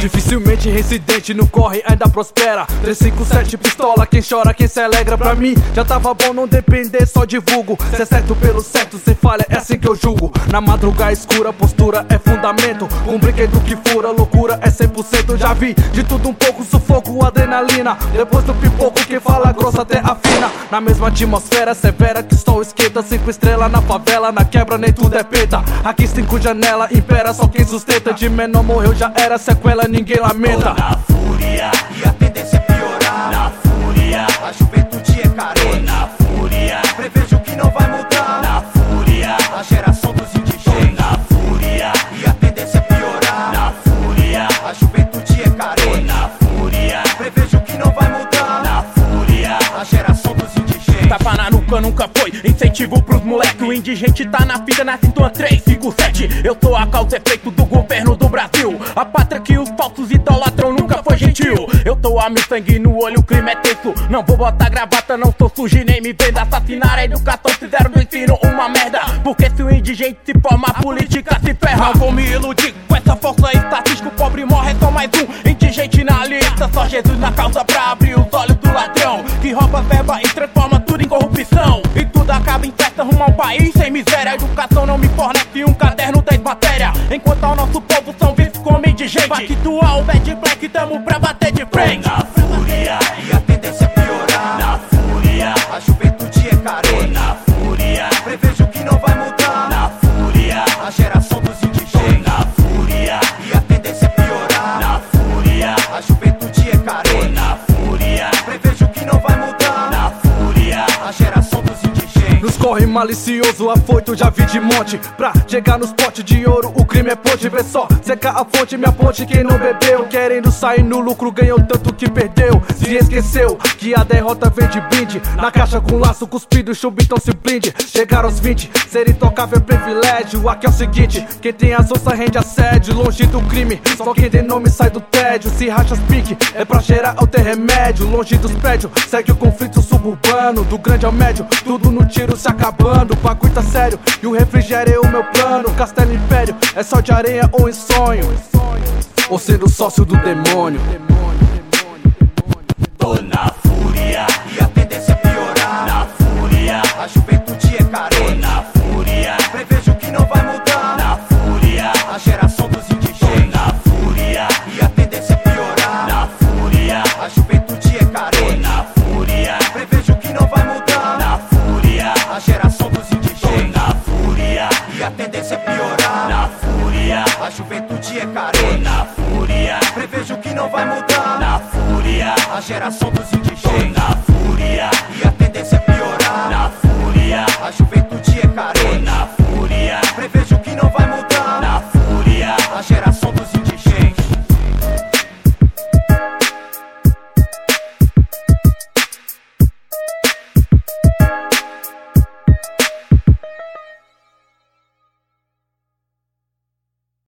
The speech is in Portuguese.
Dificilmente reincidente no corre ainda prospera. 357 pistola, quem chora, quem se alegra. Pra mim já tava bom não depender, só divulgo. Se é certo pelo certo, sem falha, é assim que eu julgo. Na madrugada escura, postura é fundamento. Um brinquedo que fura, loucura é 100%. Já vi de tudo um pouco, sufoco, adrenalina. Depois do pipoco, quem fala grossa até afina. Na mesma atmosfera severa que o sol esquenta. 5 estrelas na favela, na quebra nem tudo é peta. Aqui 5 janela, impera só quem sustenta. De menor morreu já era, sequela ninguém lamenta. Tô na fúria e a tendência é piorar. Na fúria, a juventude é carente. Tô na fúria, prevejo que não vai mudar. Na fúria, a geração dos indigentes. Tô na fúria e a tendência é piorar. Na fúria, a juventude é carente. Tô na fúria, prevejo que não vai mudar. Na fúria, a geração dos indigentes. Tapa na nuca nunca foi incentivo pros moleque. O indigente tá na fita, na cintura 357. Eu sou a causa efeito do governo do Brasil. A pátria que os falsos idolatram nunca foi gentil. Eu tô a mil sangue no olho, o crime é tenso. Não vou botar gravata, não sou sujo e nem me vendo. Assassinar a educação, fizeram do ensino uma merda. Porque se o indigente se forma, a política se ferra. Não vou me iludir com essa força estatística. O pobre morre, é só mais um indigente na lista. Só Jesus na causa pra abrir os olhos do ladrão que rouba verba e transforma tudo em corrupção. E tudo acaba em festa, rumo ao país sem miséria. A educação não me fornece um caderno 10 matérias. Enquanto ao nosso povo são vistos como indigente. Pactual, bad black, tamo pra bater de frente. Tô na fúria e a tendência é piorar. Na fúria, a juventude é carente. Tô na fúria, prevejo que não vai mudar. Na fúria, a geração dos indigentes. Tô na fúria e a tendência é piorar. Na fúria, a juventude é carente. Tô na fúria, prevejo que não vai mudar. Na fúria, a geração dos indigentes. Nos corre malicioso, afoito, já vi de monte. Pra chegar nos potes de ouro, o crime é ponte. Vê só, secar a fonte, minha ponte, quem não bebeu. Querendo sair no lucro, ganhou tanto que perdeu. Se esqueceu que a derrota vem de brinde. Na caixa com laço cuspido, chumbo então se blinde. Chegaram aos 20, ser intocável é privilégio. Aqui é o seguinte, quem tem as onças rende assédio. Longe do crime, só quem tem nome sai do tédio. Se racha as pique, é pra gerar o ter remédio. Longe dos prédios, segue o conflito suburbano. Do grande ao médio, tudo no tiro se acabando. O bagulho tá sério, e o refrigério é o meu plano. Castelo Império, é só de areia ou em sonho, ou sendo sócio do demônio. Tô na fúria e a tendência é piorar. Na fúria, a juventude é carente. Tô na fúria, prevejo que não vai mudar. Na fúria, a geração dos indigentes. Tô na fúria e a tendência é piorar. Na fúria, a juventude é carente. Tô na fúria, prevejo que não vai mudar. Na fúria, a geração dos indigentes. Tô na fúria e a tendência é piorar. Na fúria, a juventude é carente. Tô na fúria, prevejo que não vai mudar. Na fúria, a geração dos indigentes. Tô na fúria e a tendência é piorar. Na fúria, a juventude é carente. Tô na fúria, prevejo que não vai mudar.